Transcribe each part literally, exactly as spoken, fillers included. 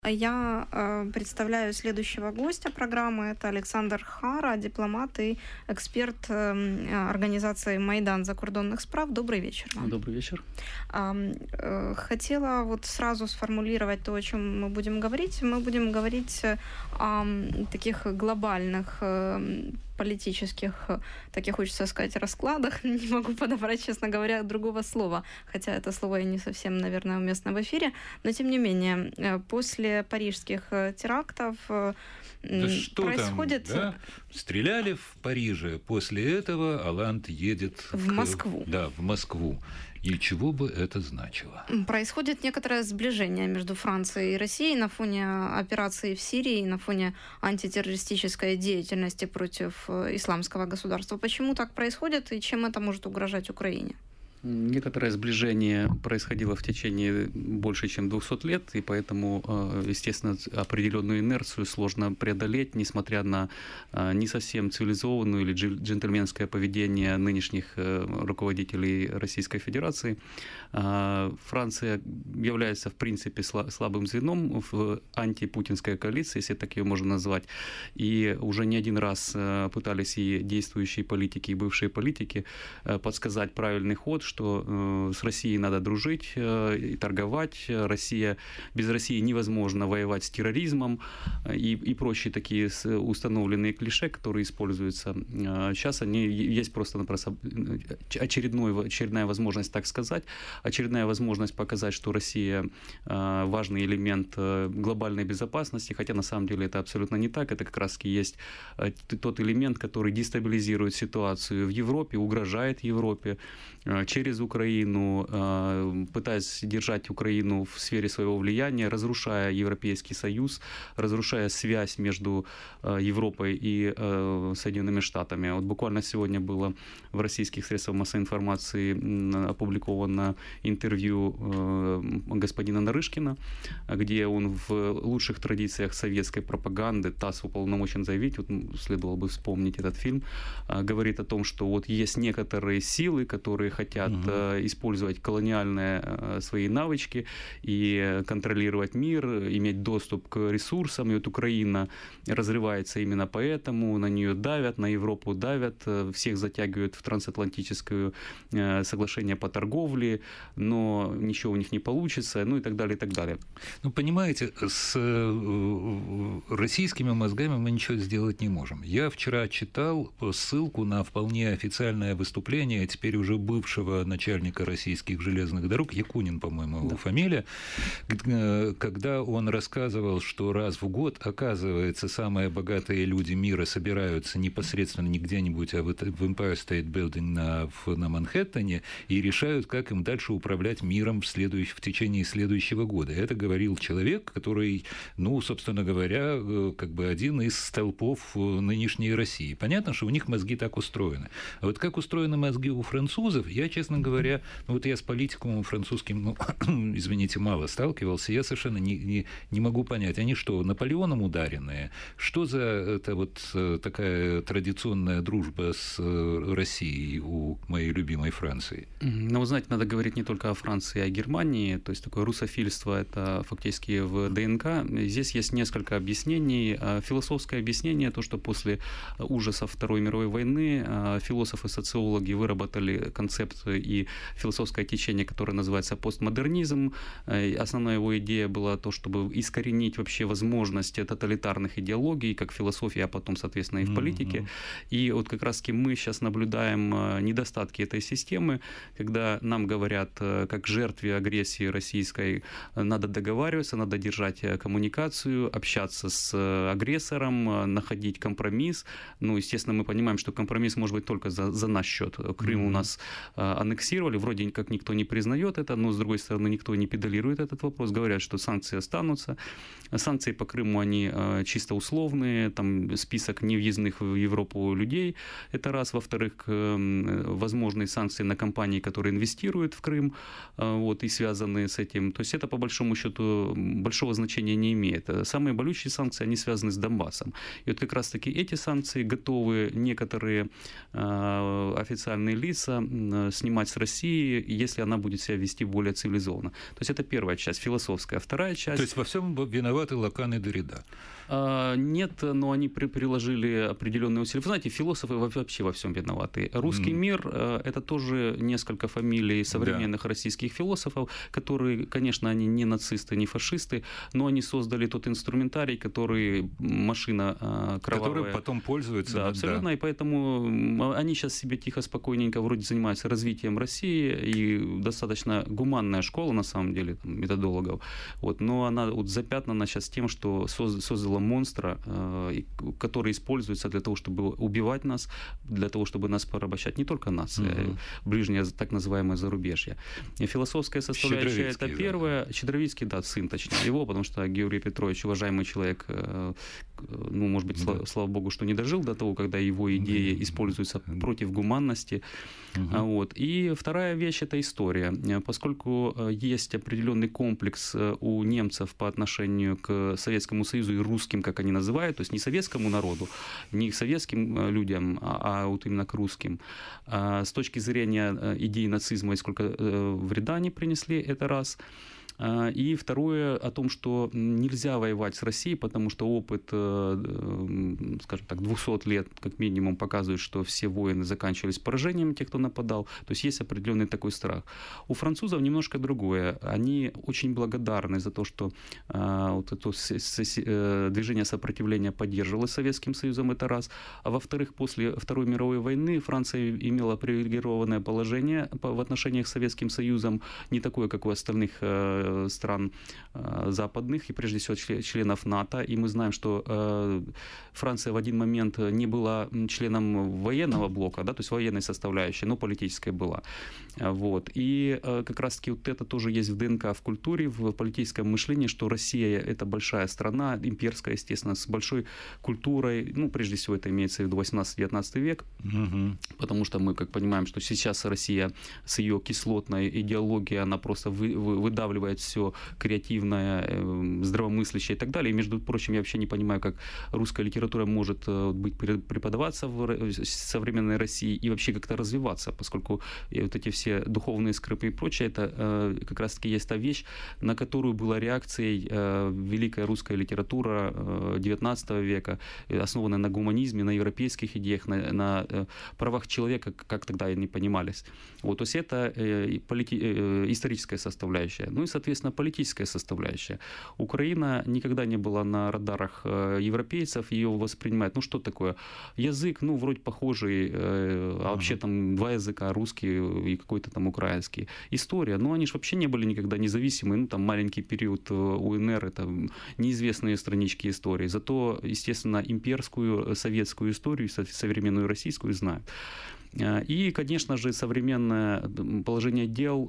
Я э, представляю следующего гостя программы. Это Александр Хара, дипломат и эксперт э, организации «Майдан закордонных справ». Добрый вечер вам. Добрый вечер. Э, э, хотела вот сразу сформулировать то, о чем мы будем говорить. Мы будем говорить о таких глобальных э, политических, так и хочется сказать, раскладах. Не могу подобрать, честно говоря, другого слова, хотя это слово и не совсем, наверное, уместно в эфире. Но, тем не менее, после парижских терактов да что происходит... Там, да? Стреляли в Париже, после этого Оланд едет... В к... Москву. Да, в Москву. И чего бы это значило? Происходит некоторое сближение между Францией и Россией на фоне операции в Сирии, на фоне антитеррористической деятельности против исламского государства. Почему так происходит и чем это может угрожать Украине? Некоторое сближение происходило в течение больше чем двухсот лет, и поэтому, естественно, определенную инерцию сложно преодолеть, несмотря на не совсем цивилизованное или джентльменское поведение нынешних руководителей Российской Федерации. Франция является, в принципе, слабым звеном в антипутинской коалиции, если так ее можно назвать, и уже не один раз пытались и действующие политики, и бывшие политики подсказать правильный ход, что с Россией надо дружить и торговать. Россия, без России невозможно воевать с терроризмом и, и прочие такие установленные клише, которые используются. Сейчас они есть просто-напросто очередной, очередная возможность так сказать, очередная возможность показать, что Россия важный элемент глобальной безопасности, хотя на самом деле это абсолютно не так. Это как раз и есть тот элемент, который дестабилизирует ситуацию в Европе, угрожает Европе через Украину, пытаясь держать Украину в сфере своего влияния, разрушая Европейский Союз, разрушая связь между Европой и Соединенными Штатами. Вот буквально сегодня было в российских средствах массовой информации опубликовано интервью господина Нарышкина, где он в лучших традициях советской пропаганды, ТАСС уполномочен заявить, вот следовало бы вспомнить этот фильм, говорит о том, что вот есть некоторые силы, которые хотят угу. использовать колониальные свои навычки и контролировать мир, иметь доступ к ресурсам. И вот Украина разрывается именно поэтому, на нее давят, на Европу давят, всех затягивают в трансатлантическое соглашение по торговле, но ничего у них не получится, ну и так далее, и так далее. Ну, понимаете, с российскими мозгами мы ничего сделать не можем. Я вчера читал ссылку на вполне официальное выступление, теперь уже бывшего начальника российских железных дорог, Якунин, по-моему, его да. фамилия, когда он рассказывал, что раз в год, оказывается, самые богатые люди мира собираются непосредственно не где-нибудь, а в Empire State Building на, на Манхэттене и решают, как им дальше управлять миром в, следующ... в течение следующего года. Это говорил человек, который, ну, собственно говоря, как бы один из столпов нынешней России. Понятно, что у них мозги так устроены. А вот как устроены мозги у французов, я, честно говоря, ну вот я с политикумом французским, ну, извините, мало сталкивался, я совершенно не, не, не могу понять, они что, Наполеоном ударенные? Что за это вот такая традиционная дружба с Россией у моей любимой Франции? Ну, вы знаете, надо говорить не только о Франции, а о Германии, то есть такое русофильство, это фактически в ДНК. Здесь есть несколько объяснений. Философское объяснение, то, что после ужасов Второй мировой войны философы, социологи выработали концепт и философское течение, которое называется постмодернизм. Основная его идея была то, чтобы искоренить вообще возможности тоталитарных идеологий, как в философии, а потом, соответственно, и в политике. Mm-hmm. И вот как раз-таки мы сейчас наблюдаем недостатки этой системы, когда нам говорят, как жертве агрессии российской, надо договариваться, надо держать коммуникацию, общаться с агрессором, находить компромисс. Ну, естественно, мы понимаем, что компромисс может быть только за, за наш счет. Крым mm-hmm. у нас аннексировали, вроде как никто не признает это, но, с другой стороны, никто не педалирует этот вопрос, говорят, что санкции останутся. Санкции по Крыму, они чисто условные, там список невъездных в Европу людей, это раз. Во-вторых, возможные санкции на компании, которые инвестируют в Крым, вот, и связанные с этим. То есть это, по большому счету, большого значения не имеет. Самые болючие санкции, они связаны с Донбассом. И вот как раз-таки эти санкции готовы некоторые официальные лица снимать принимать с Россией, если она будет себя вести более цивилизованно. То есть это первая часть, философская. Вторая часть... То есть во всем виноваты Лакан и Дорида? А, нет, но они при, приложили определенные усилия. Вы знаете, философы вообще во всем виноваты. Русский mm. мир – это тоже несколько фамилий современных да. российских философов, которые, конечно, они не нацисты, не фашисты, но они создали тот инструментарий, который машина кровавая. Который потом пользуется. Да, абсолютно. Да. И поэтому они сейчас себе тихо, спокойненько вроде занимаются развитием России, и достаточно гуманная школа, на самом деле, методологов. Вот. Но она вот запятнана сейчас тем, что создала монстра, который используется для того, чтобы убивать нас, для того, чтобы нас порабощать. Не только нас, mm-hmm. ближнее так называемое зарубежье. И философская составляющая – это первое. Да. Щедровицкий, да, сын, точнее, его, потому что Георгий Петрович, уважаемый человек, ну, может быть, да. слава богу, что не дожил до того, когда его идеи mm-hmm. используются против гуманности. Mm-hmm. Вот. И вторая вещь – это история. Поскольку есть определенный комплекс у немцев по отношению к Советскому Союзу и русским, как они называют, то есть не советскому народу, не к советским людям, а вот именно к русским. С точки зрения идеи нацизма и сколько вреда они принесли, это раз. И второе о том, что нельзя воевать с Россией, потому что опыт, скажем так, двухсот лет как минимум показывает, что все войны заканчивались поражением тех, кто нападал. То есть есть определенный такой страх. У французов немножко другое. Они очень благодарны за то, что вот это движение сопротивления поддерживалось Советским Союзом, это раз. А во-вторых, после Второй мировой войны Франция имела привилегированное положение в отношениях с Советским Союзом, не такое, как у остальных стран западных, и прежде всего членов НАТО. И мы знаем, что Франция в один момент не была членом военного блока, да, то есть военной составляющей, но политической была. Вот. И как раз-таки вот это тоже есть в ДНК, в культуре, в политическом мышлении, что Россия – это большая страна, имперская, естественно, с большой культурой. Ну, прежде всего, это имеется в виду восемнадцатый-девятнадцатый век, угу. потому что мы, как понимаем, что сейчас Россия с ее кислотной идеологией, она просто вы, вы, выдавливает все креативное, здравомыслящее и так далее. И, между прочим, я вообще не понимаю, как русская литература может быть преподаваться в современной России и вообще как-то развиваться, поскольку вот эти все духовные скрипы и прочее, это как раз-таки есть та вещь, на которую была реакцией великая русская литература девятнадцатого века, основанная на гуманизме, на европейских идеях, на, на правах человека, как тогда они понимались. Вот, то есть это полити- историческая составляющая. Ну и, соответственно, политическая составляющая. Украина никогда не была на радарах европейцев, ее воспринимают. Ну что такое? Язык, ну вроде похожий, а вообще там два языка, русский и какой-то там украинский. История, ну они же вообще не были никогда независимы, ну там маленький период УНР, это неизвестные странички истории. Зато, естественно, имперскую, советскую историю, современную российскую знают. И, конечно же, современное положение дел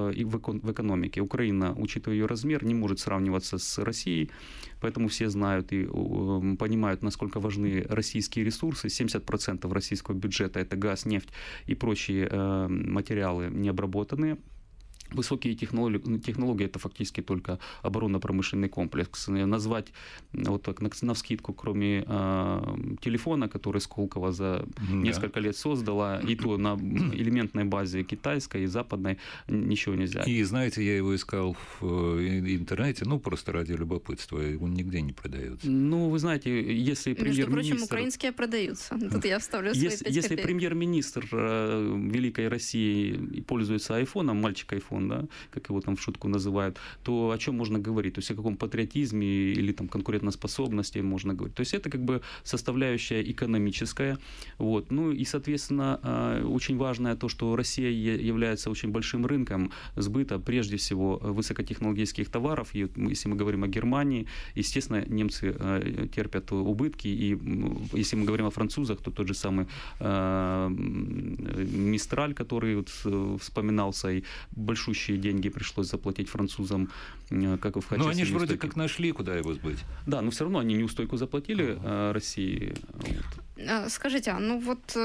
в экономике. Украина, учитывая ее размер, не может сравниваться с Россией, поэтому все знают и понимают, насколько важны российские ресурсы. семьдесят процентов российского бюджета – это газ, нефть и прочие материалы необработанные. Высокие технологии, технологии – это фактически только оборонно-промышленный комплекс. Назвать вот так навскидку, кроме э, телефона, который Сколково за да. несколько лет создала, и то на элементной базе китайской и западной, ничего нельзя. И знаете, я его искал в интернете, ну, просто ради любопытства, он нигде не продается. Ну, вы знаете, если премьер-министр… Между прочим, украинские продаются. Тут я вставлю свои если, если премьер-министр э, Великой России пользуется айфоном, мальчик айфон, да, как его там в шутку называют, то о чем можно говорить? То есть о каком патриотизме или там конкурентоспособности можно говорить? То есть это как бы составляющая экономическая. Вот. Ну и, соответственно, очень важное то, что Россия является очень большим рынком сбыта, прежде всего, высокотехнологических товаров. И если мы говорим о Германии, естественно, немцы терпят убытки. И если мы говорим о французах, то тот же самый Мистраль, который вот вспоминался, и большущие деньги пришлось заплатить французам, как в качестве. Ну, они же вроде как нашли, куда его сбыть. Да, но все равно они неустойку заплатили ага. России. Вот. Скажите, ну вот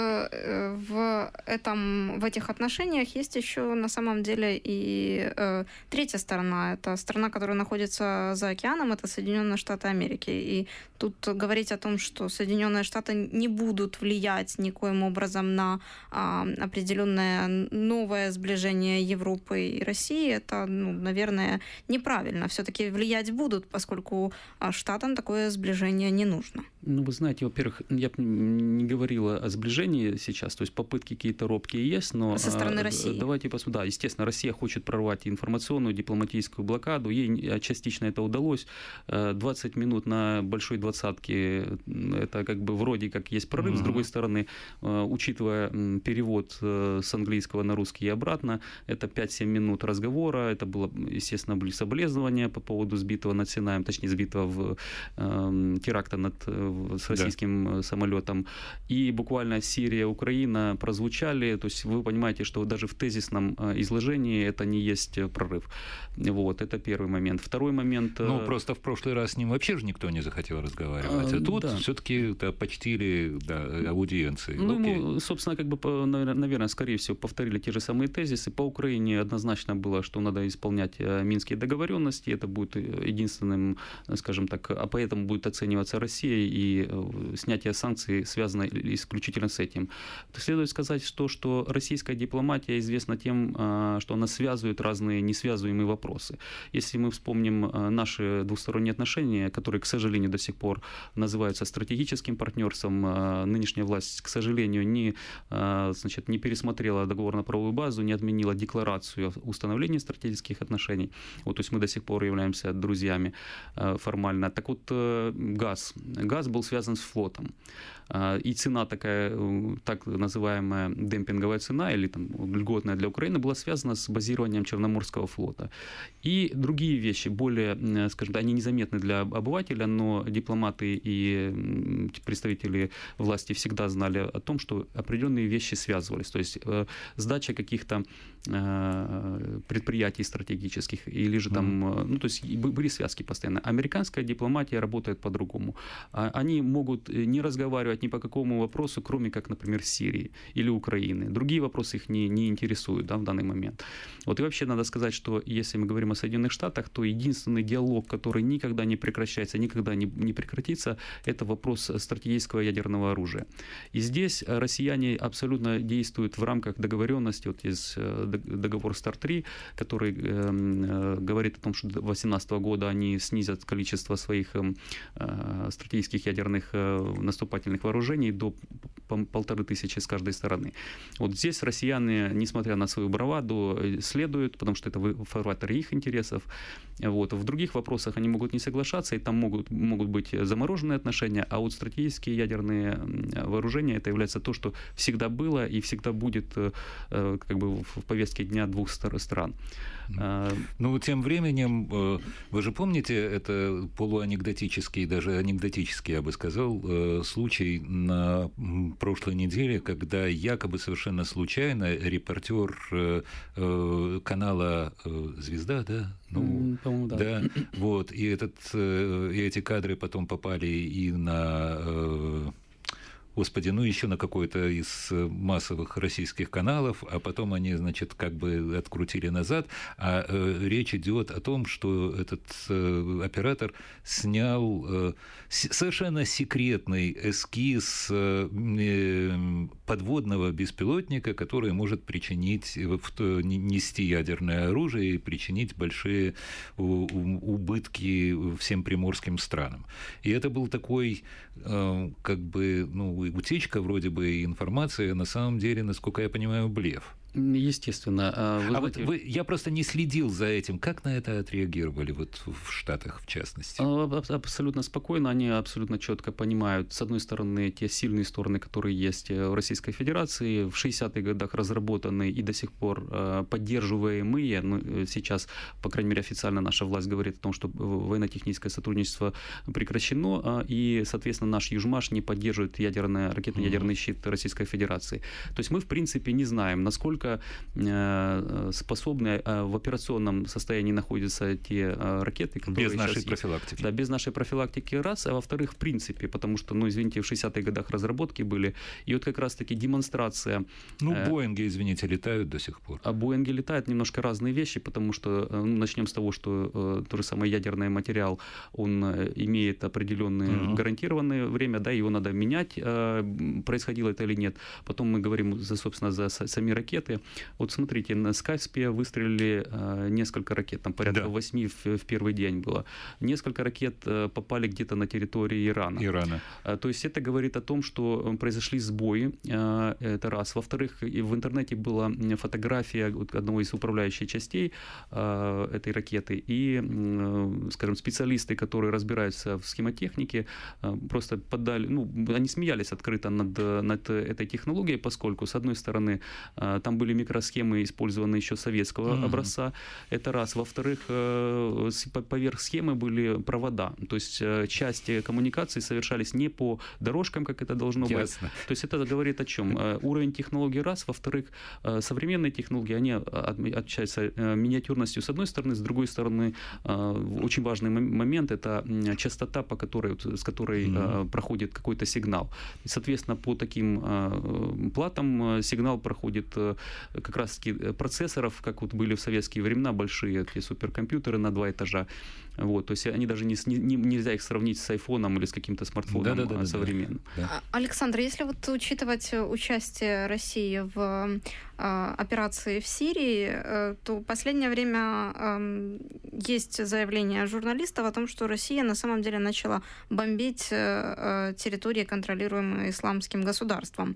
в, этом, в этих отношениях есть еще на самом деле и э, третья сторона. Это страна, которая находится за океаном, это Соединенные Штаты Америки. И тут говорить о том, что Соединенные Штаты не будут влиять никоим образом на э, определенное новое сближение Европы и России, это, ну, наверное, неправильно. Все-таки влиять будут, поскольку Штатам такое сближение не нужно. Ну, вы знаете, во-первых, я бы не говорила о сближении сейчас, то есть попытки какие-то робкие есть, но... Со стороны России. Давайте посмотрим. Да, естественно, Россия хочет прорвать информационную, дипломатическую блокаду, ей частично это удалось. двадцать минут на большой двадцатке, это как бы вроде как есть прорыв, mm-hmm. С другой стороны, учитывая перевод с английского на русский и обратно, это пять-семь минут разговора, это было, естественно, были соболезнования по поводу сбитого над Синаем, точнее, сбитого в э, теракта над с российским да. самолетом. И буквально Сирия, Украина прозвучали. То есть вы понимаете, что даже в тезисном изложении это не есть прорыв. Вот, это первый момент. Второй момент... Ну, просто в прошлый раз с ним вообще же никто не захотел разговаривать. А, а тут да. все-таки да, почтили да, аудиенции. Ну, ему, собственно, как бы, наверное, скорее всего, повторили те же самые тезисы. По Украине однозначно было, что надо исполнять минские договоренности. Это будет единственным, скажем так, а поэтому будет оцениваться Россия, и снятие санкций связано исключительно с этим. Следует сказать, что, что российская дипломатия известна тем, что она связывает разные несвязуемые вопросы. Если мы вспомним наши двусторонние отношения, которые, к сожалению, до сих пор называются стратегическим партнерством, нынешняя власть, к сожалению, не, значит, не пересмотрела договорно-правовую базу, не отменила декларацию о установлении стратегических отношений. Вот, то есть мы до сих пор являемся друзьями формально. Так вот, газ. Газ был связан с флотом. И цена такая, так называемая демпинговая цена, или там, льготная для Украины, была связана с базированием Черноморского флота. И другие вещи, более, скажем так, они незаметны для обывателя, но дипломаты и представители власти всегда знали о том, что определенные вещи связывались. То есть сдача каких-то предприятий стратегических, или же там, ну, то есть были связки постоянно. Американская дипломатия работает по-другому. Они могут не разговаривать ни по какому вопросу, кроме как, например, Сирии или Украины. Другие вопросы их не, не интересуют, да, в данный момент. Вот и вообще надо сказать, что если мы говорим о Соединенных Штатах, то единственный диалог, который никогда не прекращается, никогда не, не прекратится, это вопрос стратегического ядерного оружия. И здесь россияне абсолютно действуют в рамках договоренности, вот есть договор Старт три, который э, говорит о том, что до две тысячи восемнадцатого года они снизят количество своих э, стратегических ядерных э, наступательных вооружений до полторы тысячи с каждой стороны. Вот здесь россияне, несмотря на свою браваду, следуют, потому что это в фарватере их интересов. Вот. В других вопросах они могут не соглашаться, и там могут, могут быть замороженные отношения, а вот стратегические ядерные вооружения, это является то, что всегда было и всегда будет как бы в повестке дня двух стран. Ну, тем временем, вы же помните, это полуанекдотический, даже анекдотический, я бы сказал, случай на прошлой неделе, когда якобы совершенно случайно репортер канала «Звезда», да? Ну, по-моему, да. да. Вот, и, этот, и эти кадры потом попали и на... Господи, ну еще на какой-то из массовых российских каналов, а потом они, значит, как бы открутили назад. А э, речь идет о том, что этот э, оператор снял э, с- совершенно секретный эскиз э, подводного беспилотника, который может причинить, нести ядерное оружие и причинить большие убытки всем приморским странам. И это был такой, э, как бы, ну, утечка вроде бы информации, на самом деле, насколько я понимаю, блеф. Естественно. Вы а знаете... вот вы, я просто не следил за этим. Как на это отреагировали вот в Штатах, в частности? Абсолютно спокойно. Они абсолютно четко понимают, с одной стороны, те сильные стороны, которые есть в Российской Федерации, в шестидесятых годах разработанные и до сих пор поддерживаемые. Ну, сейчас, по крайней мере, официально наша власть говорит о том, что военно-техническое сотрудничество прекращено, и, соответственно, наш Южмаш не поддерживает ядерное, ракетно-ядерный щит Российской Федерации. То есть мы, в принципе, не знаем, насколько насколько способны в операционном состоянии находятся те ракеты, которые без нашей сейчас профилактики. Есть. Да, без нашей профилактики раз, а во-вторых, в принципе, потому что, ну, извините, в шестидесятых годах разработки были, и вот как раз-таки демонстрация... Ну, Боинги, извините, летают до сих пор. А Боинги летают, немножко разные вещи, потому что, ну, начнем с того, что э, то же самое ядерный материал, он э, имеет определенное uh-huh. гарантированное время, да, его надо менять, э, происходило это или нет. Потом мы говорим, за, собственно, за сами ракеты. Вот смотрите, на Скайспе выстрелили э, несколько ракет, там порядка да. восьми в, в первый день было. Несколько ракет э, попали где-то на территории Ирана. Ирана. Э, то есть это говорит о том, что произошли сбои, э, это раз. Во-вторых, и в интернете была фотография одного из управляющих частей э, этой ракеты, и, э, скажем, специалисты, которые разбираются в схемотехнике, э, просто поддали, ну, они смеялись открыто над, над этой технологией, поскольку, с одной стороны, э, там были микросхемы, использованные еще советского mm-hmm. образца, это раз. Во-вторых, э, поверх схемы были провода, то есть э, части коммуникации совершались не по дорожкам, как это должно Ясно. быть. То есть это говорит о чем? Э, уровень технологий раз, во-вторых, э, современные технологии, они отличаются э, миниатюрностью с одной стороны, с другой стороны, э, очень важный момент — это частота, по которой, с которой mm-hmm. э, проходит какой-то сигнал. И, соответственно, по таким э, платам сигнал проходит э, как раз-таки процессоров, как вот были в советские времена, большие такие суперкомпьютеры на два этажа. Вот, то есть они даже не, не, нельзя их сравнить с айфоном или с каким-то смартфоном да, да, да, современным. Да, да. Александр, если вот учитывать участие России в э, операции в Сирии, э, то в последнее время э, есть заявление журналистов о том, что Россия на самом деле начала бомбить э, территории, контролируемые исламским государством.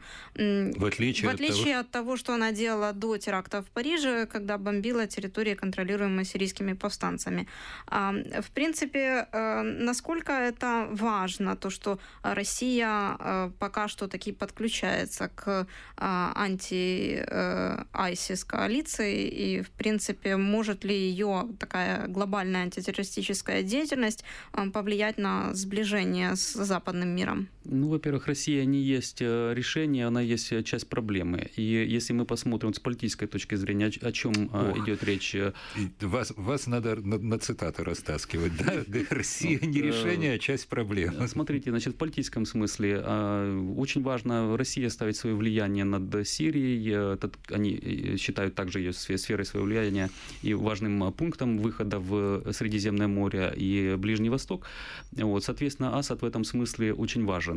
В отличие, в отличие от, того... от того, что она делала до теракта в Париже, когда бомбила территории, контролируемые сирийскими повстанцами. В принципе, насколько это важно, то, что Россия пока что таки подключается к анти-айсис коалиции, и, в принципе, может ли ее такая глобальная антитеррористическая деятельность повлиять на сближение с западным миром? Ну, во-первых, Россия не есть решение, она есть часть проблемы. И если мы посмотрим с политической точки зрения, о чем Ох, идет речь... Вас, вас надо на, на цитаты раскидывать, да? Россия не решение, а часть проблемы. Смотрите, значит, в политическом смысле очень важно Россия ставить свое влияние над Сирией. Они считают также ее сферой своего влияния и важным пунктом выхода в Средиземное море и Ближний Восток. Вот, соответственно, Асад в этом смысле очень важен.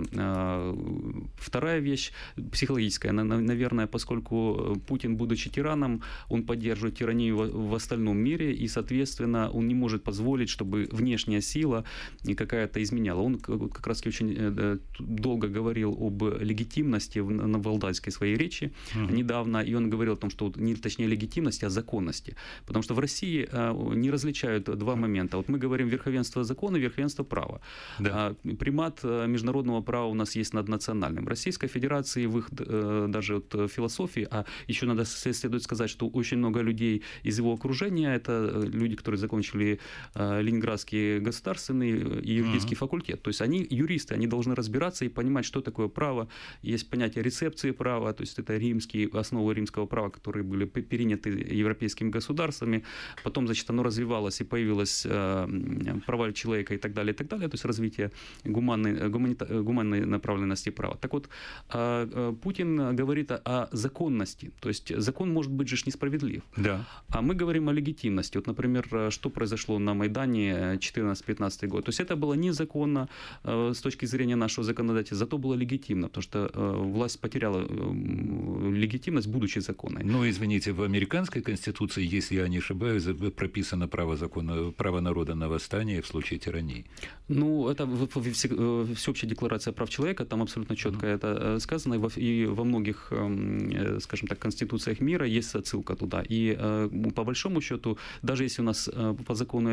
Вторая вещь психологическая. Наверное, поскольку Путин, будучи тираном, он поддерживает тиранию в остальном мире, и, соответственно, он не может позволить, чтобы внешняя сила какая-то изменяла. Он как раз очень долго говорил об легитимности на валдайской своей речи uh-huh. недавно, и он говорил о том, что не точнее легитимности, а законности. Потому что в России не различают два момента. Вот мы говорим верховенство закона и верховенство права. Да. Примат международного права у нас есть над национальным. В Российской Федерации, в их даже вот философии, а еще надо следует сказать, что очень много людей из его окружения, это люди, которые закончили Ленинградский государственный и юридический uh-huh. факультет. То есть они юристы, они должны разбираться и понимать, что такое право. Есть понятие рецепции права, то есть это римские, основы римского права, которые были переняты европейскими государствами. Потом, значит, оно развивалось и появилось права человека и так далее, и так далее. То есть развитие гуманной, гуманита, гуманной направленности права. Так вот, Путин говорит о законности. То есть закон может быть же несправедлив. Да. А мы говорим о легитимности. Вот, например, что произошло на Майдане четырнадцатый-пятнадцатый год. То есть это было незаконно э, с точки зрения нашего законодательства, зато было легитимно, потому что э, власть потеряла э, легитимность, будучи законной. Ну, извините, в американской конституции, если я не ошибаюсь, прописано право, закона, право народа на восстание в случае тирании. Ну, это всеобщая декларация прав человека, там абсолютно четко mm-hmm. это сказано, и во, и во многих, э, скажем так, конституциях мира есть отсылка туда. И э, по большому счету, даже если у нас э, по закону этого нет,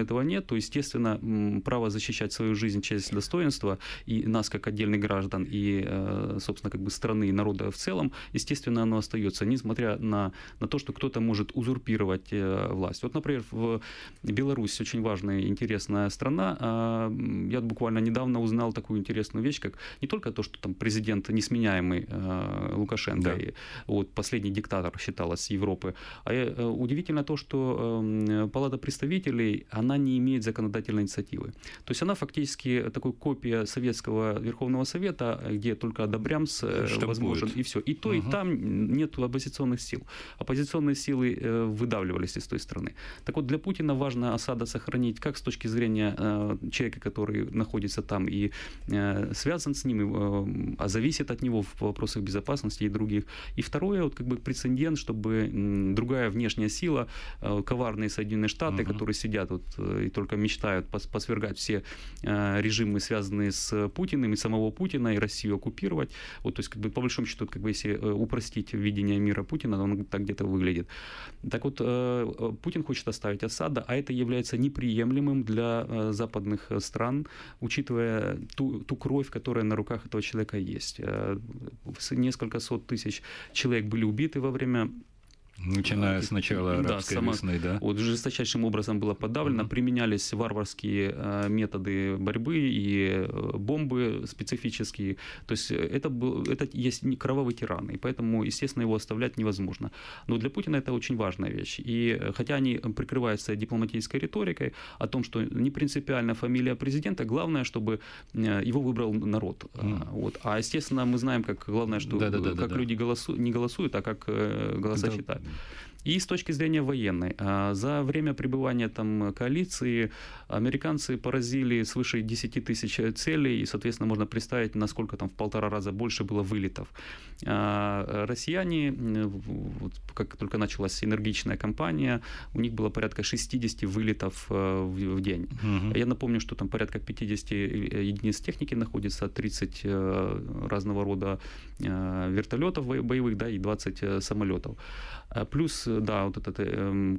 нет, то, естественно, право защищать свою жизнь, честь, достоинство и нас как отдельных граждан, и, собственно, как бы страны и народа в целом, естественно, оно остается, несмотря на, на то, что кто-то может узурпировать власть. Вот, например, в Беларусь очень важная и интересная страна. Я буквально недавно узнал такую интересную вещь, как не только то, что там президент несменяемый Лукашенко, да. и, вот, последний диктатор считалось Европы, а удивительно то, что Палата представителей, она не имеет законодательной инициативы. То есть она фактически такой копия советского Верховного Совета, где только одобрямс что возможен, будет? И все. И то, угу. и там нет оппозиционных сил. Оппозиционные силы выдавливались из той страны. Так вот, для Путина важно Асада сохранить как с точки зрения человека, который находится там и связан с ним, а зависит от него в вопросах безопасности и других. И второе, вот как бы прецедент, чтобы другая внешняя сила, коварные Соединенные Штаты, угу. которые сидят вот и только мечтают посвергать все режимы, связанные с Путиным, и самого Путина, и Россию оккупировать. Вот, то есть, как бы, по большому счету, как бы, если упростить видение мира Путина, он так где-то выглядит. Так вот, Путин хочет оставить Асада, а это является неприемлемым для западных стран, учитывая ту, ту кровь, которая на руках этого человека есть. Несколько сот тысяч человек были убиты во время... Начиная с начала арабской да, сама, весны, да? Вот жесточайшим образом было подавлено, mm-hmm. применялись варварские э, методы борьбы и э, бомбы специфические. То есть это, был, это есть кровавый тиран, и поэтому, естественно, его оставлять невозможно. Но для Путина это очень важная вещь. И хотя они прикрываются дипломатической риторикой о том, что не принципиально фамилия президента, главное, чтобы его выбрал народ. Mm-hmm. Вот. А, естественно, мы знаем, как главное, что да, да, да, как да, люди да. голосу, не голосуют, а как э, голоса да. считают. И с точки зрения военной, за время пребывания там коалиции американцы поразили свыше десяти тысяч целей, и, соответственно, можно представить, насколько там в полтора раза больше было вылетов. Россияне, вот, как только началась энергичная кампания, у них было порядка шестьдесят вылетов в день. Угу. Я напомню, что там порядка пятьдесят единиц техники находится, тридцать разного рода вертолетов боевых, да, и двадцать самолетов. Плюс, да, вот эта э,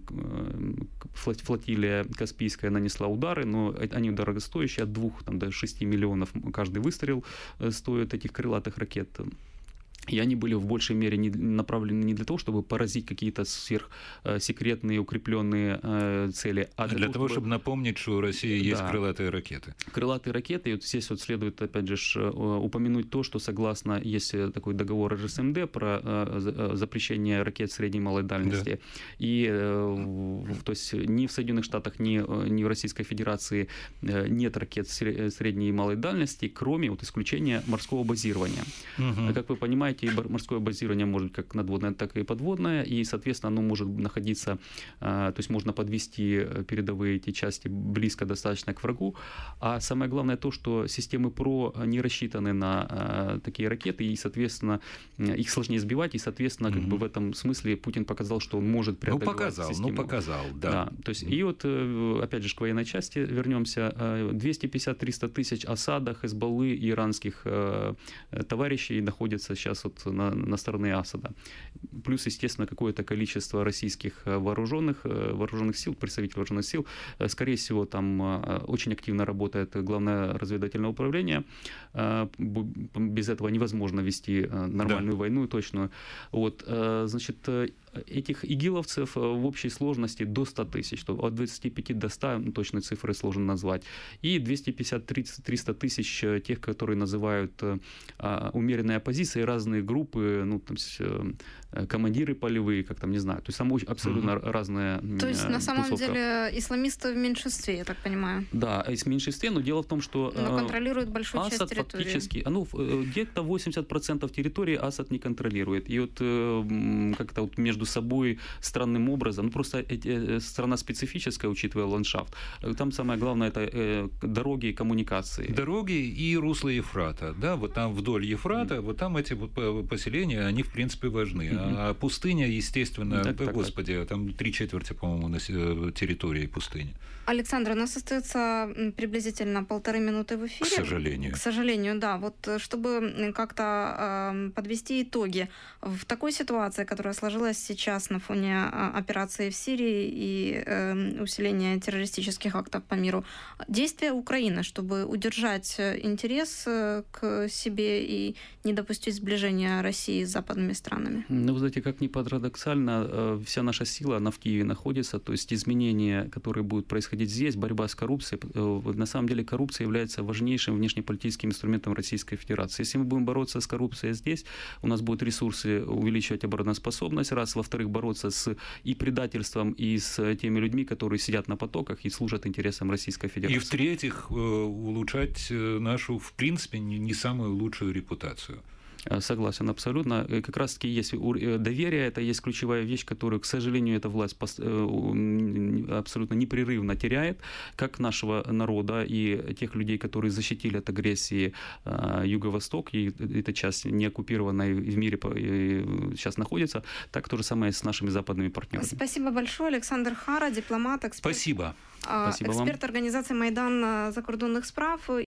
флотилия Каспийская нанесла удары, но они дорогостоящие, от двух там, до шести миллионов каждый выстрел стоит этих крылатых ракет. И они были в большей мере не направлены не для того, чтобы поразить какие-то сверхсекретные, укрепленные цели, а для, для того, того, чтобы... чтобы напомнить, что у России есть да. крылатые ракеты. Крылатые ракеты, и вот здесь вот следует, опять же, упомянуть то, что согласно, есть такой договор эр эс эм дэ про запрещение ракет средней и малой дальности, да. и то есть ни в Соединенных Штатах, ни, ни в Российской Федерации нет ракет средней и малой дальности, кроме вот исключения морского базирования. Угу. Как вы понимаете, и морское базирование может быть как надводное, так и подводное, и, соответственно, оно может находиться, то есть можно подвести передовые эти части близко достаточно к врагу, а самое главное то, что системы ПРО не рассчитаны на такие ракеты, и, соответственно, их сложнее сбивать, и, соответственно, как mm-hmm. бы в этом смысле Путин показал, что он может преодолевать ну, показал, систему. Ну, показал, да. да то есть, mm-hmm. И вот, опять же, к военной части вернемся, двести пятьдесят - триста тысяч Асада, Хезболлы и иранских товарищей находятся сейчас вот на, на стороне Асада. Плюс, естественно, какое-то количество российских вооруженных, вооруженных сил, представителей вооруженных сил. Скорее всего, там очень активно работает Главное разведывательное управление. Без этого невозможно вести нормальную да. войну точную. Вот, значит, этих игиловцев в общей сложности до ста тысяч, от двадцати пяти до ста, точные цифры сложно назвать, и двести пятьдесят - триста тысяч тех, которые называют умеренной оппозицией, разные группы, ну, там, командиры полевые, как там, не знаю, то есть там абсолютно mm-hmm. разные То есть, на самом тусовка. деле, исламисты в меньшинстве, я так понимаю. Да, в меньшинстве, но дело в том, что но контролируют большую Асад часть территории. Фактически, ну, где-то восемьдесят процентов территории Асад не контролирует, и вот как-то вот между собой странным образом, ну, просто страна специфическая, учитывая ландшафт, там самое главное это дороги и коммуникации. Дороги и русло Ефрата, да, вот там вдоль Ефрата, mm-hmm. вот там эти вот поселения, они в принципе важны, mm-hmm. а пустыня, естественно, так, да, так, господи, так. там три четверти, по-моему, на территории пустыни. Александр, у нас остается приблизительно полторы минуты в эфире. К сожалению. К сожалению, да. Вот чтобы как-то э, подвести итоги в такой ситуации, которая сложилась сейчас на фоне операции в Сирии и усиления террористических актов по миру? Действия Украины, чтобы удержать интерес к себе и не допустить сближения России с западными странами? Ну, вы знаете, как ни парадоксально, вся наша сила, она в Киеве находится, то есть изменения, которые будут происходить здесь, борьба с коррупцией, на самом деле коррупция является важнейшим внешнеполитическим инструментом Российской Федерации. Если мы будем бороться с коррупцией здесь, у нас будут ресурсы увеличивать обороноспособность, раз, во-вторых, бороться с и предательством, и с теми людьми, которые сидят на потоках и служат интересам Российской Федерации. И в-третьих, улучшать нашу, в принципе, не самую лучшую репутацию. Согласен, абсолютно. Как раз-таки есть доверие, это есть ключевая вещь, которую, к сожалению, эта власть абсолютно непрерывно теряет, как нашего народа и тех людей, которые защитили от агрессии Юго-Восток, и эта часть не оккупированная в мире сейчас находится, так то же самое с нашими западными партнерами. Спасибо большое. Александр Хара, дипломат, эксперт. Спасибо. Спасибо эксперт вам. организации «Майдан закордонных справ».